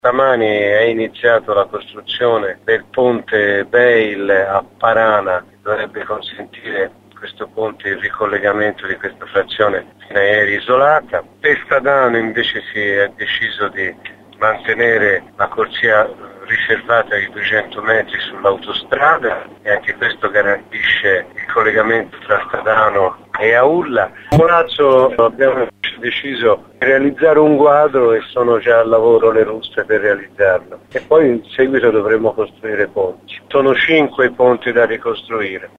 Stamani è iniziata la costruzione del ponte Beil a Parana, che dovrebbe consentire questo ponte, il ricollegamento di questa frazione fino a ieri isolata. Per Stadano invece si è deciso di mantenere la corsia riservata di 200 metri sull'autostrada e anche questo garantisce il collegamento tra Stadano e Aulla. A Monazzo abbiamo deciso di realizzare un quadro e sono già al lavoro le ruspe per realizzarlo e poi in seguito dovremo costruire ponti. Sono 5 ponti da ricostruire.